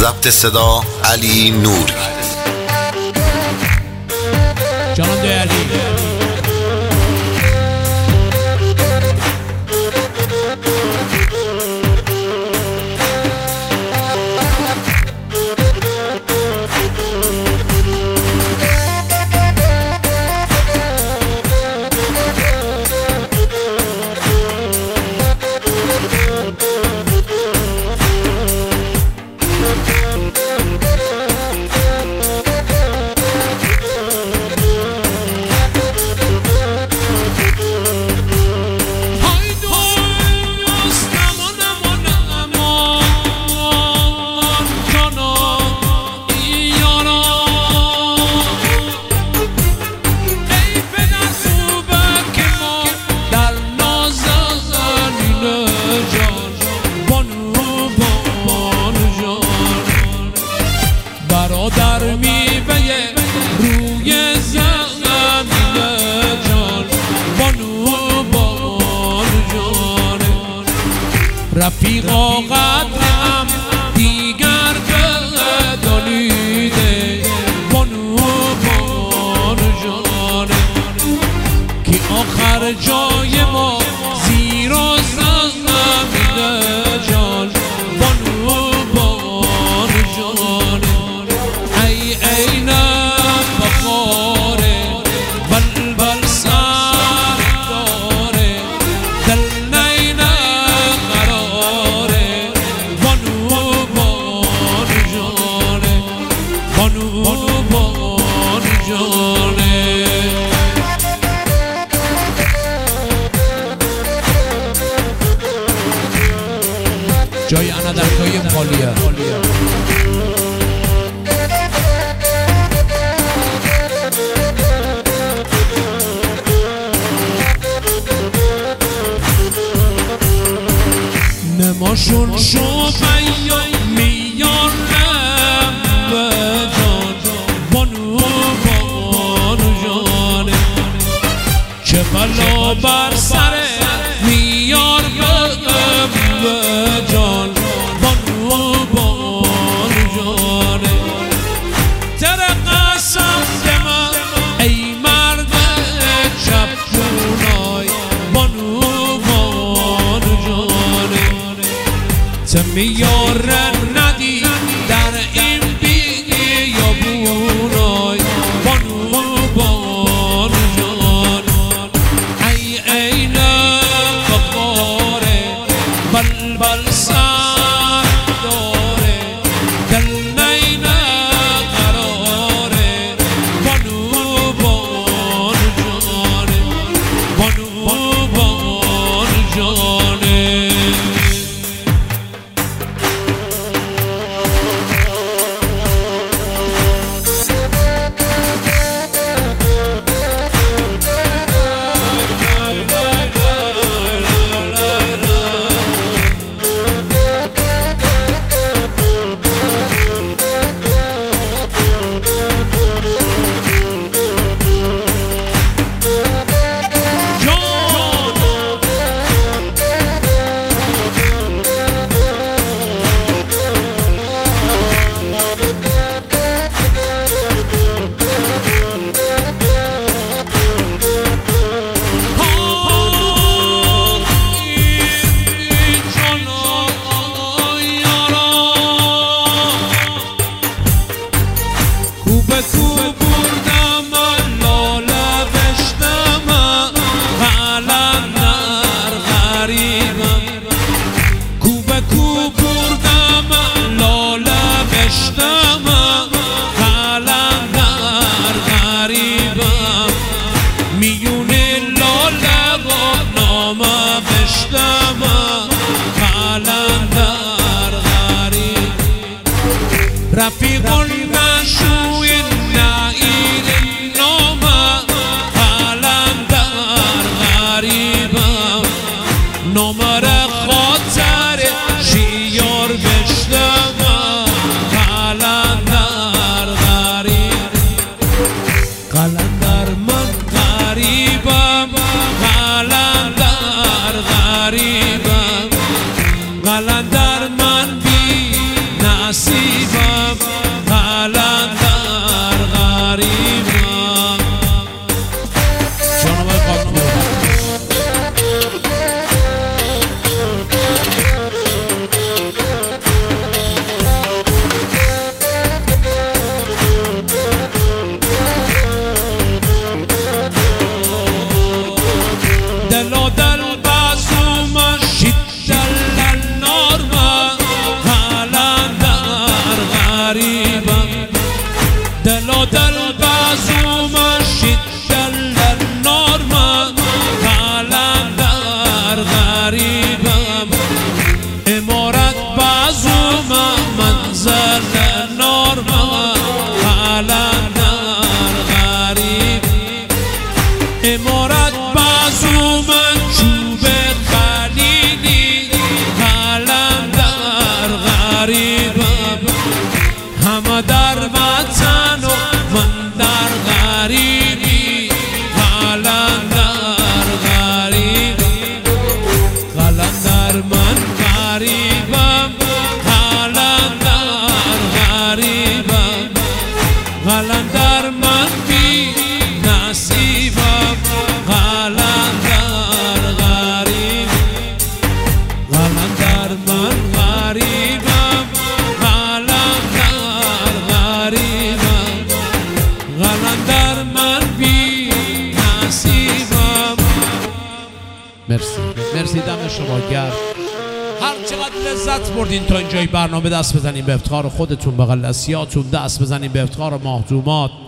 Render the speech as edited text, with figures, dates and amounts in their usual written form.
ضبط صدا علی نوری. جان علی برادر میوه روی زمین جان، بانو بان جان، رفیقا قدرم دیگر بدانیده، بانو بان جان، که آخر جای ما زیر و زمین جان، بانو بان جان. عین بخاره بلبل سر داره، دل نین قراره، بانو بان جانه، بانو بان جانه. جای انادرکای مالیه نماشون شد میارم به جان، بانو بان جانه، چه بلا بر سر میار به جان، بانو بان جانه. تر قسم دم ای مرد چپونای، بانو بان جانه، میارن ندی در این بیابونای، بانو بان جان. عین بخاره بلبل سر داره، دل نین قراره، بانو بان جانه، بانو بان جانه. رفیقون نشوی نعید نامه، قلندر غریبم، نمر خاطر شیار بشتم، قلندر غریب، قلندر من غریبم، قلندر غریبم، قلندر من بی نصیبم. امارت بازو من چوب خلیلی قلندر غریبم همه در وطن و من در غریبی قلندر غریبم قلندر من غریبم قلندر غریبم قلندر من بی نصیبم قلندر غریبم قلندر من غریبم قلندر غریبم قلندر من بی نصیبم. مرسی دم شما گرم. هر چقدر لذت بردین تا اینجای برنامه دست بزنین به افتخار خودتون، بغل دستیاتون دست بزنین به افتخار مهضومات.